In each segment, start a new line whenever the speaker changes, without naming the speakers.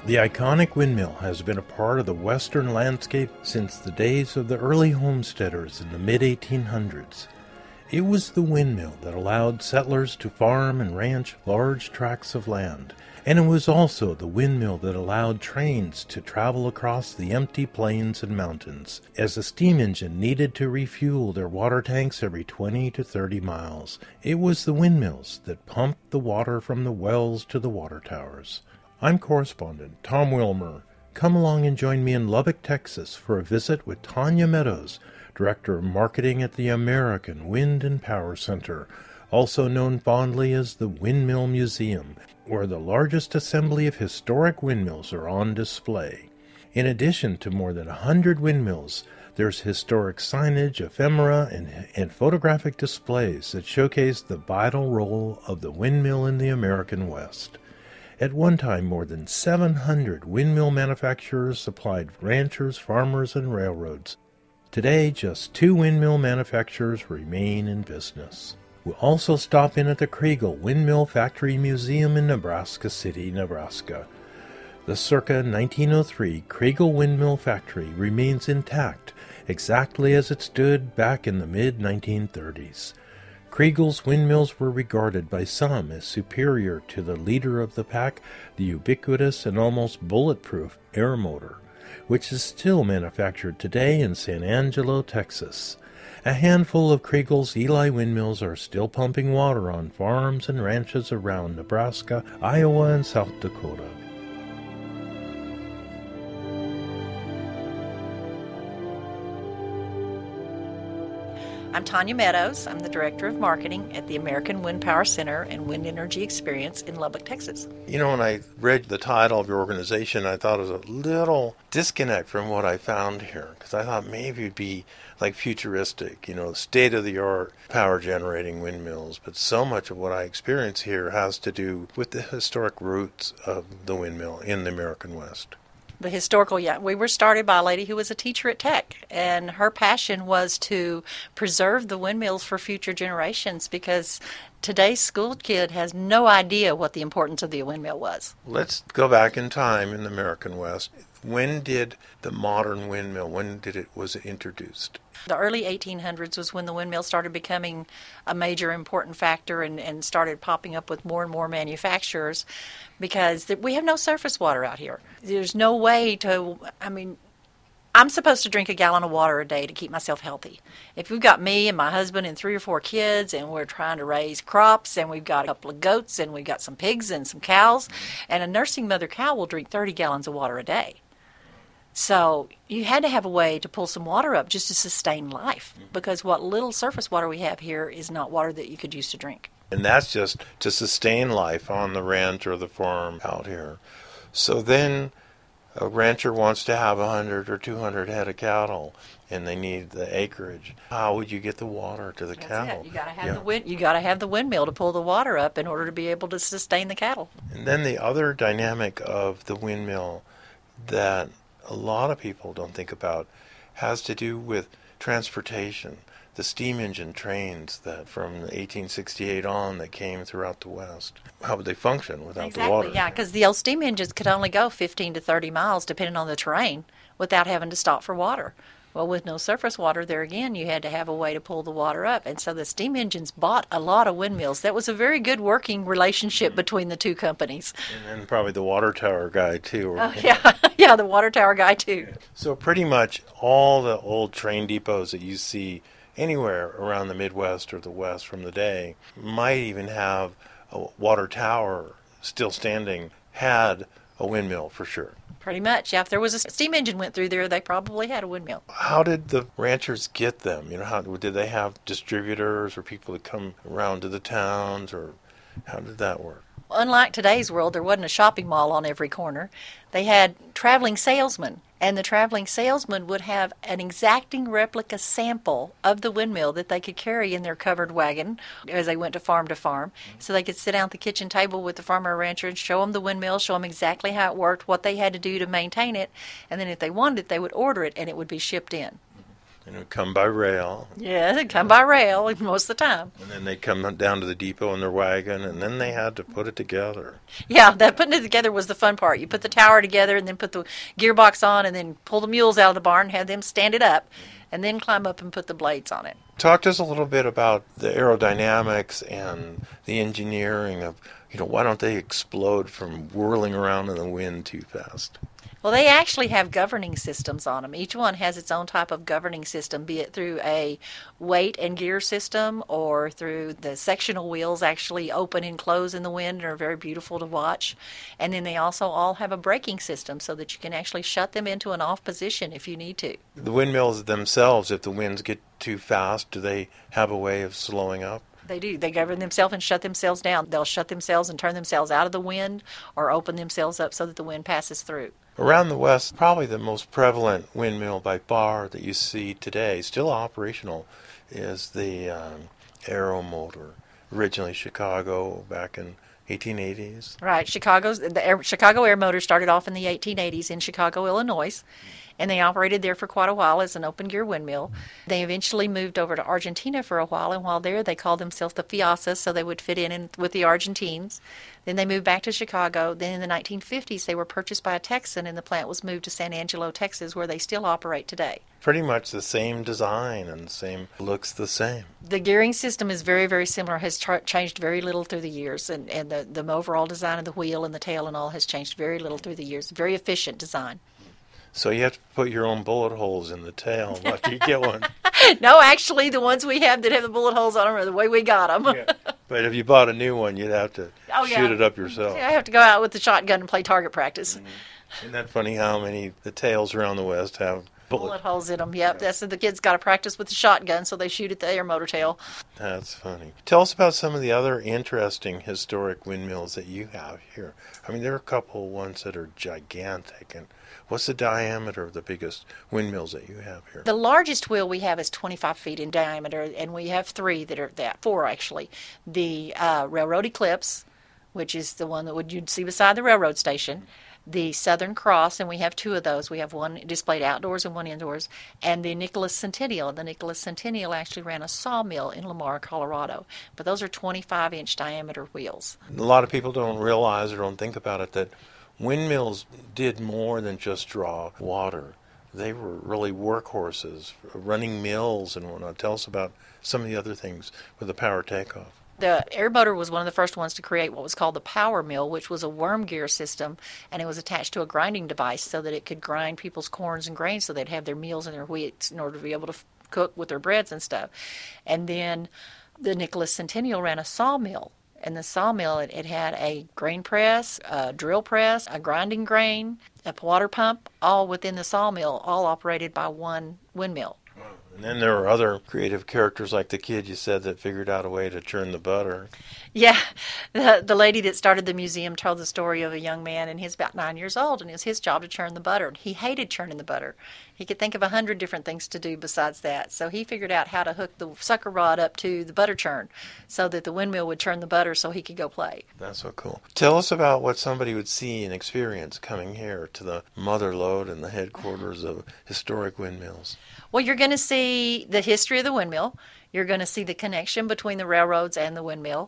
The iconic windmill has been a part of the western landscape since the days of the early homesteaders in the mid-1800s. It was the windmill that allowed settlers to farm and ranch large tracts of land, and it was also the windmill that allowed trains to travel across the empty plains and mountains, as a steam engine needed to refuel their water tanks every 20 to 30 miles. It was the windmills that pumped the water from the wells to the water towers. I'm correspondent Tom Wilmer. Come along and join me in Lubbock, Texas for a visit with Tanya Meadows, Director of Marketing at the American Wind and Power Center, also known fondly as the Windmill Museum, where the largest assembly of historic windmills are on display. In addition to more than 100 windmills, there's historic signage, ephemera, and photographic displays that showcase the vital role of the windmill in the American West. At one time, more than 700 windmill manufacturers supplied ranchers, farmers, and railroads. Today, just 2 windmill manufacturers remain in business. We'll also stop in at the Kriegel Windmill Factory Museum in Nebraska City, Nebraska. The circa 1903 Kriegel Windmill Factory remains intact, exactly as it stood back in the mid-1930s. Kriegel's windmills were regarded by some as superior to the leader of the pack, the ubiquitous and almost bulletproof air motor, which is still manufactured today in San Angelo, Texas. A handful of Kriegel's Eli windmills are still pumping water on farms and ranches around Nebraska, Iowa, and South Dakota.
I'm Tanya Meadows. I'm the Director of Marketing at the American Wind Power Center and Wind Energy Experience in Lubbock, Texas.
You know, when I read the title of your organization, I thought it was a little disconnect from what I found here, because I thought maybe it'd be like futuristic, state-of-the-art power-generating windmills. But so much of what I experience here has to do with the historic roots of the windmill in the American West.
The historical, we were started by a lady who was a teacher at Tech, and her passion was to preserve the windmills for future generations, because today's school kid has no idea what the importance of the windmill was.
Let's go back in time in the American West. When did the modern windmill, was it introduced?
The early 1800s was when the windmill started becoming a major important factor and started popping up with more and more manufacturers, because we have no surface water out here. There's no way I'm supposed to drink a gallon of water a day to keep myself healthy. If we've got me and my husband and 3 or 4 kids and we're trying to raise crops and we've got a couple of goats and we've got some pigs and some cows, and a nursing mother cow will drink 30 gallons of water a day. So you had to have a way to pull some water up just to sustain life, because what little surface water we have here is not water that you could use to drink.
And that's just to sustain life on the ranch or the farm out here. So then a rancher wants to have 100 or 200 head of cattle, and they need the acreage. How would you get the water to the cattle?
You got to have you got to have the windmill to pull the water up in order to be able to sustain the cattle.
And then the other dynamic of the windmill that a lot of people don't think about has to do with transportation. The steam engine trains that from 1868 on that came throughout the West. How would they function without the water?
Yeah, because the old steam engines could only go 15 to 30 miles depending on the terrain without having to stop for water. Well, with no surface water, there again, you had to have a way to pull the water up. And so the steam engines bought a lot of windmills. That was a very good working relationship between the two companies.
And then probably the water tower guy, too.
Yeah, the water tower guy, too.
So pretty much all the old train depots that you see anywhere around the Midwest or the West from the day might even have a water tower still standing, had a windmill for sure.
Pretty much, yeah. If there was a steam engine went through there, they probably had a windmill.
How did the ranchers get them? How did they have distributors or people that come around to the towns, or how did that work?
Unlike today's world, there wasn't a shopping mall on every corner. They had traveling salesmen, and the traveling salesman would have an exacting replica sample of the windmill that they could carry in their covered wagon as they went to farm. So they could sit down at the kitchen table with the farmer or rancher and show them the windmill, show them exactly how it worked, what they had to do to maintain it, and then if they wanted it, they would order it, and it would be shipped in.
And it would come by rail.
Yeah, they come by rail most of the time.
And then they come down to the depot in their wagon, and then they had to put it together.
Yeah, that putting it together was the fun part. You put the tower together and then put the gearbox on and then pull the mules out of the barn, have them stand it up, and then climb up and put the blades on it.
Talk to us a little bit about the aerodynamics and the engineering of, why don't they explode from whirling around in the wind too fast?
Well, they actually have governing systems on them. Each one has its own type of governing system, be it through a weight and gear system or through the sectional wheels actually open and close in the wind and are very beautiful to watch. And then they also all have a braking system so that you can actually shut them into an off position if you need to.
The windmills themselves, if the winds get too fast, do they have a way of slowing up?
They do. They govern themselves and shut themselves down. They'll shut themselves and turn themselves out of the wind or open themselves up so that the wind passes through.
Around the West, probably the most prevalent windmill by far that you see today, still operational, is the Aeromotor. Originally Chicago, back in 1880s.
Right. Chicago Aeromotor started off in the 1880s in Chicago, Illinois, and they operated there for quite a while as an open gear windmill. They eventually moved over to Argentina for a while, and while there they called themselves the Fiasa, so they would fit in with the Argentines. Then they moved back to Chicago. Then in the 1950s they were purchased by a Texan, and the plant was moved to San Angelo, Texas, where they still operate today.
Pretty much the same design and looks the same.
The gearing system is very, very similar, has changed very little through the years, and the overall design of the wheel and the tail and all has changed very little through the years. Very efficient design.
So you have to put your own bullet holes in the tail after you get one.
No, actually, the ones we have that have the bullet holes on them are the way we got them.
Yeah. But if you bought a new one, you'd have to shoot it up yourself.
Yeah, I have to go out with the shotgun and play target practice.
Mm-hmm. Isn't that funny how many the tails around the West have
bullet holes in them? Yep, that's the kids got to practice with the shotgun, so they shoot at the Aeromotor tail.
That's funny. Tell us about some of the other interesting historic windmills that you have here. I mean, there are a couple ones that are gigantic. And what's the diameter of the biggest windmills that you have here?
The largest wheel we have is 25 feet in diameter, and we have four actually. The Railroad Eclipse, which is the one that you'd see beside the railroad station. The Southern Cross, and we have two of those. We have one displayed outdoors and one indoors, and the Nicholas Centennial. The Nicholas Centennial actually ran a sawmill in Lamar, Colorado, but those are 25-inch diameter wheels.
A lot of people don't realize or don't think about it that windmills did more than just draw water. They were really workhorses, running mills and whatnot. Tell us about some of the other things with the power takeoff.
The Aeromotor was one of the first ones to create what was called the power mill, which was a worm gear system, and it was attached to a grinding device so that it could grind people's corns and grains so they'd have their meals and their wheats in order to be able to cook with their breads and stuff. And then the Nicholas Centennial ran a sawmill, and the sawmill, it had a grain press, a drill press, a grinding grain, a water pump, all within the sawmill, all operated by one windmill.
And then there were other creative characters like the kid you said that figured out a way to churn the butter.
Yeah, the lady that started the museum told the story of a young man, and he's about 9 years old, and it was his job to churn the butter. He hated churning the butter. He could think of 100 different things to do besides that. So he figured out how to hook the sucker rod up to the butter churn so that the windmill would churn the butter so he could go play.
That's so cool. Tell us about what somebody would see and experience coming here to the mother lode and the headquarters of historic windmills.
Well, you're going to see the history of the windmill. You're going to see the connection between the railroads and the windmill.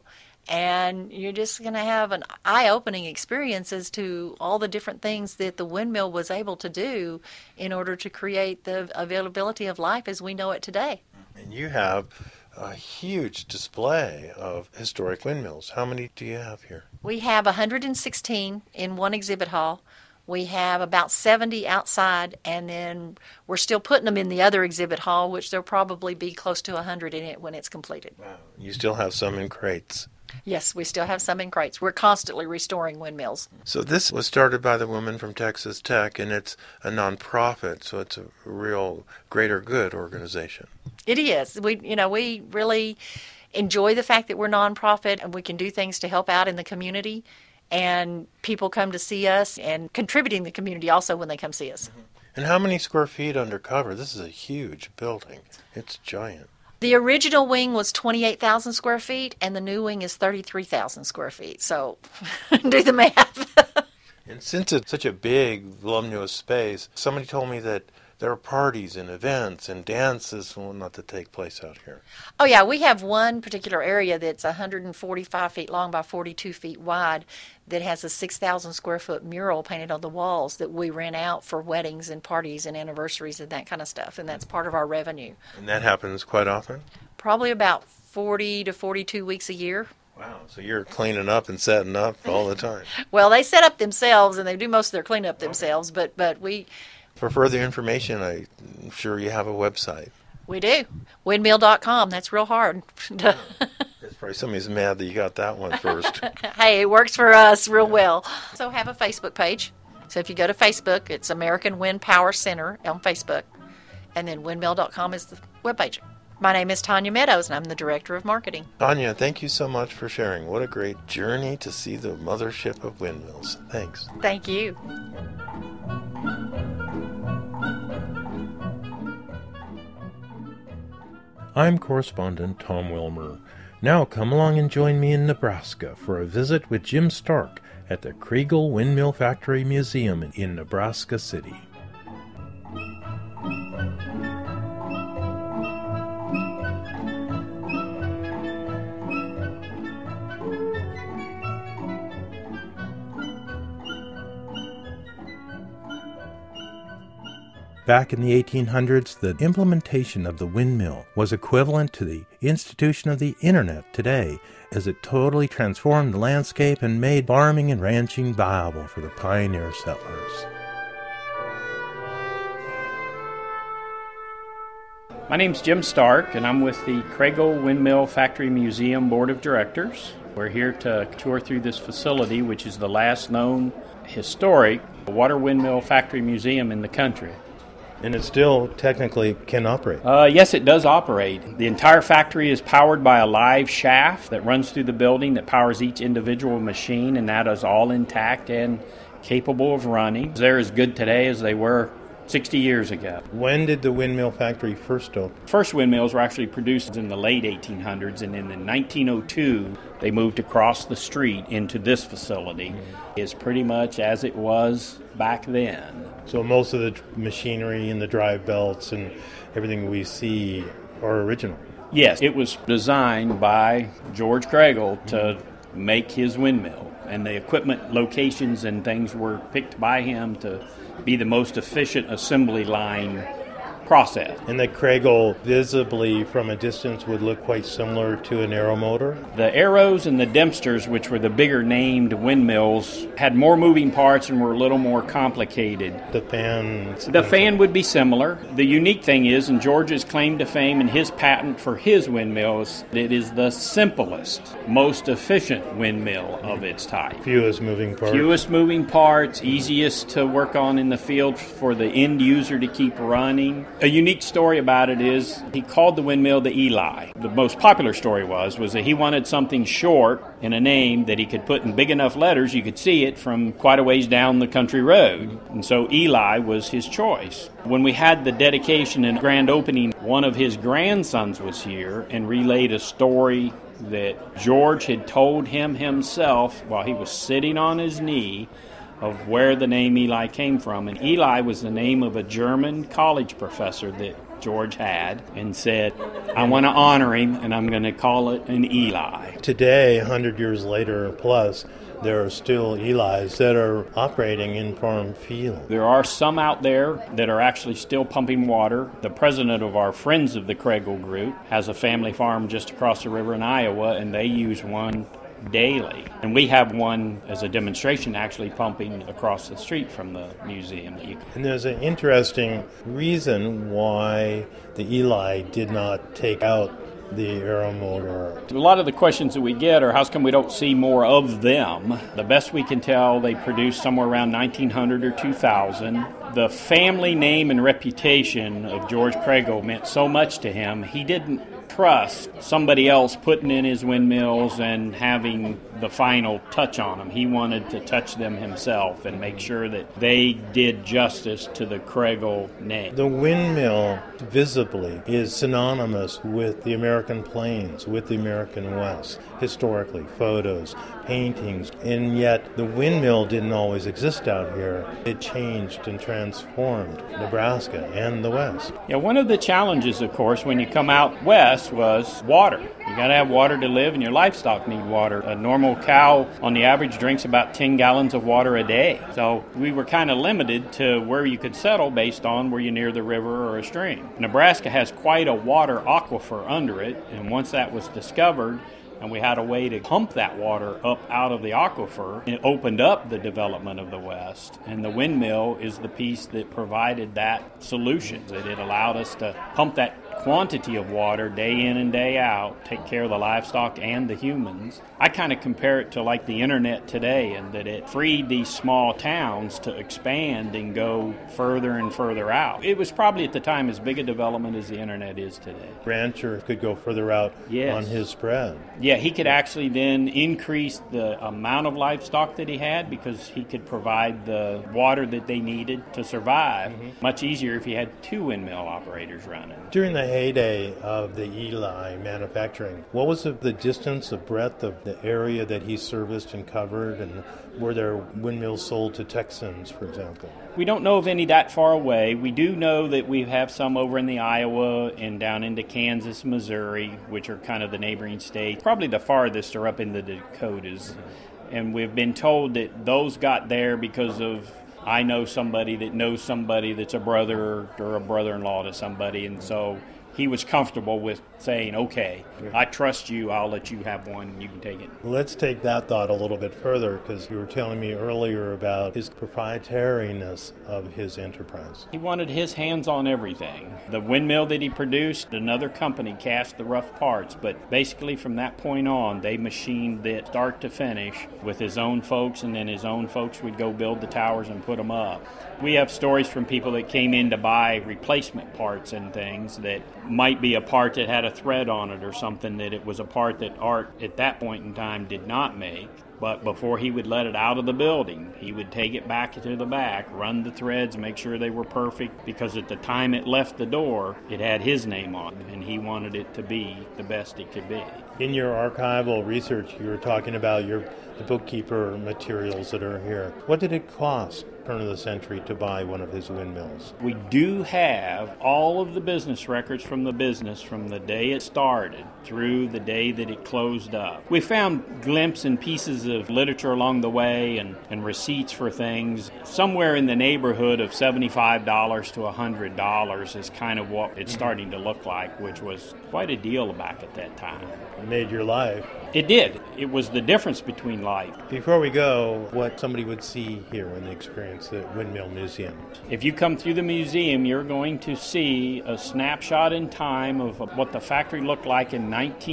And you're just going to have an eye-opening experience as to all the different things that the windmill was able to do in order to create the availability of life as we know it today.
And you have a huge display of historic windmills. How many do you have here?
We have 116 in one exhibit hall. We have about 70 outside, and then we're still putting them in the other exhibit hall, which there'll probably be close to 100 in it when it's completed.
Wow. You still have some in crates.
Yes, we still have some in crates. We're constantly restoring windmills.
So this was started by the woman from Texas Tech, and it's a nonprofit, so it's a real greater good organization.
It is. We really enjoy the fact that we're nonprofit and we can do things to help out in the community. And people come to see us and contributing the community also when they come see us.
And how many square feet undercover? This is a huge building. It's giant.
The original wing was 28,000 square feet, and the new wing is 33,000 square feet. So do the math.
And since it's such a big, voluminous space, somebody told me that there are parties and events and dances and whatnot that take place out here.
Oh, yeah, we have one particular area that's 145 feet long by 42 feet wide that has a 6,000 square foot mural painted on the walls that we rent out for weddings and parties and anniversaries and that kind of stuff, and that's part of our revenue.
And that happens quite often?
Probably about 40 to 42 weeks a year.
Wow, so you're cleaning up and setting up all the time.
Well, they set up themselves, and they do most of their cleanup themselves, but we...
For further information, I'm sure you have a website.
We do. Windmill.com. That's real hard.
It's probably somebody's mad that you got that one first.
Hey, it works for us real well. So have a Facebook page. So if you go to Facebook, it's American Wind Power Center on Facebook, and then windmill.com is the webpage. My name is Tanya Meadows, and I'm the Director of Marketing.
Tanya, thank you so much for sharing. What a great journey to see the mothership of windmills. Thanks.
Thank you.
I'm correspondent Tom Wilmer. Now come along and join me in Nebraska for a visit with Jim Stark at the Kriegel Windmill Factory Museum in Nebraska City. Back in the 1800s, the implementation of the windmill was equivalent to the institution of the Internet today, as it totally transformed the landscape and made farming and ranching viable for the pioneer settlers.
My name's Jim Stark, and I'm with the Kriegel Windmill Factory Museum Board of Directors. We're here to tour through this facility, which is the last known historic water windmill factory museum in the country.
And it still technically can operate.
Yes, it does operate. The entire factory is powered by a live shaft that runs through the building that powers each individual machine, and that is all intact and capable of running. They're as good today as they were 60 years ago.
When did the windmill factory first open?
First windmills were actually produced in the late 1800s, and in 1902 they moved across the street into this facility. It's pretty much as it was back then.
So most of the machinery and the drive belts and everything we see are original?
Yes, it was designed by George Kriegel to make his windmill, and the equipment locations and things were picked by him to be the most efficient assembly line process.
And the Kriegel visibly from a distance would look quite similar to an Arrow motor?
The Arrows and the Dempsters, which were the bigger named windmills, had more moving parts and were a little more complicated.
The fan?
The fan would be similar. The unique thing is, and George's claim to fame and his patent for his windmills, it is the simplest, most efficient windmill of its type.
Fewest moving parts?
Fewest moving parts, easiest to work on in the field for the end user to keep running. A unique story about it is he called the windmill the Eli. The most popular story was that he wanted something short in a name that he could put in big enough letters you could see it from quite a ways down the country road. And so Eli was his choice. When we had the dedication and grand opening, one of his grandsons was here and relayed a story that George had told him himself while he was sitting on his knee of where the name Eli came from. And Eli was the name of a German college professor that George had, and said, I want to honor him, and I'm going to call it an Eli.
Today, 100 years later plus, there are still Elis that are operating in farm field.
There are some out there that are actually still pumping water. The president of our Friends of the Kriegel group has a family farm just across the river in Iowa, and they use one daily. And we have one as a demonstration actually pumping across the street from the museum.
And there's an interesting reason why the Eli did not take out the Arrow motor.
A lot of the questions that we get are how come we don't see more of them? The best we can tell, they produced somewhere around 1900 or 2000. The family name and reputation of George Kriegel meant so much to him, he didn't trust somebody else putting in his windmills and having the final touch on them. He wanted to touch them himself and make sure that they did justice to the Kriegel name.
The windmill visibly is synonymous with the American plains, with the American West. Historically, photos, paintings, and yet the windmill didn't always exist out here. It changed and transformed Nebraska and the West.
Yeah, one of the challenges, of course, when you come out west was water. You got to have water to live, and your livestock need water. A normal cow, on the average, drinks about 10 gallons of water a day. So we were kind of limited to where you could settle based on were you near the river or a stream. Nebraska has quite a water aquifer under it, and once that was discovered, and we had a way to pump that water up out of the aquifer, it opened up the development of the West. And the windmill is the piece that provided that solution, that it allowed us to pump that quantity of water day in and day out, take care of the livestock and the humans. I kind of compare it to like the internet today, and that it freed these small towns to expand and go further and further out. It was probably at the time as big a development as the internet is today.
Rancher could go further out on his spread.
Yeah, he could actually then increase the amount of livestock that he had because he could provide the water that they needed to survive. Much easier if he had two windmill operators running.
During the heyday of the Eli manufacturing, what was the distance, the breadth of the area that he serviced and covered, and were there windmills sold to Texans, for example?
We don't know of any that far away. We do know that we have some over in the Iowa and down into Kansas, Missouri, which are kind of the neighboring states. Probably the farthest are up in the Dakotas. And we've been told that those got there because of I know somebody that knows somebody that's a brother or a brother-in-law to somebody, and so he was comfortable with saying, okay, I trust you, I'll let you have one, and you can take it.
Let's take that thought a little bit further, because you were telling me earlier about his proprietariness of his enterprise.
He wanted his hands on everything. The windmill that he produced, another company cast the rough parts, but basically from that point on, they machined it start to finish with his own folks, and then his own folks would go build the towers and put them up. We have stories from people that came in to buy replacement parts and things that might be a part that had a thread on it or something, that it was a part that Art at that point in time did not make. But before he would let it out of the building, he would take it back to the back, run the threads, make sure they were perfect, because at the time it left the door, it had his name on it, and he wanted it to be the best it could be.
In your archival research, you were talking about the bookkeeper materials that are here. What did it cost, turn of the century, to buy one of his windmills?
We do have all of the business records from the business from the day it started through the day that it closed up. We found glimpses and pieces of literature along the way and receipts for things. Somewhere in the neighborhood of $75 to $100 is kind of what it's starting to look like, which was quite a deal back at that time.
It made your life.
It did. It was the difference between life.
Before we go, what somebody would see here when they experience the Windmill Museum?
If you come through the museum, you're going to see a snapshot in time of what the factory looked like in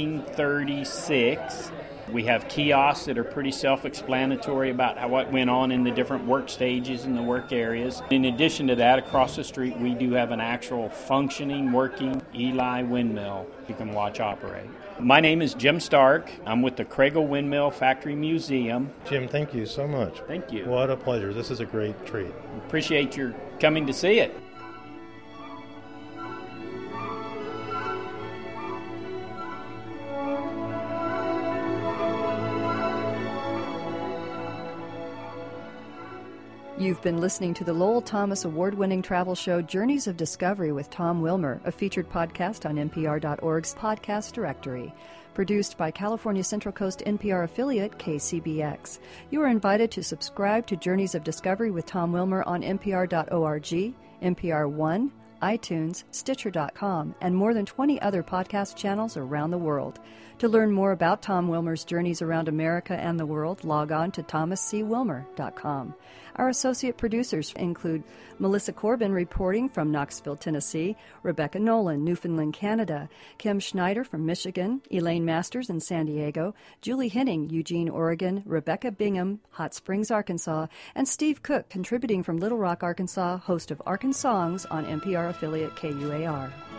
1936. We have kiosks that are pretty self-explanatory about what went on in the different work stages and the work areas. In addition to that, across the street, we do have an actual functioning, working Eli windmill you can watch operate. My name is Jim Stark. I'm with the Craigle Windmill Factory Museum.
Jim, thank you so much.
Thank you.
What a pleasure. This is a great treat.
Appreciate your coming to see it.
You've been listening to the Lowell Thomas award-winning travel show Journeys of Discovery with Tom Wilmer, a featured podcast on NPR.org's podcast directory. Produced by California Central Coast NPR affiliate KCBX. You are invited to subscribe to Journeys of Discovery with Tom Wilmer on NPR.org, NPR One, iTunes, Stitcher.com, and more than 20 other podcast channels around the world. To learn more about Tom Wilmer's journeys around America and the world, log on to thomascwilmer.com. Our associate producers include Melissa Corbin reporting from Knoxville, Tennessee, Rebecca Nolan, Newfoundland, Canada, Kim Schneider from Michigan, Elaine Masters in San Diego, Julie Henning, Eugene, Oregon, Rebecca Bingham, Hot Springs, Arkansas, and Steve Cook contributing from Little Rock, Arkansas, host of Arkansas Songs on NPR affiliate KUAR.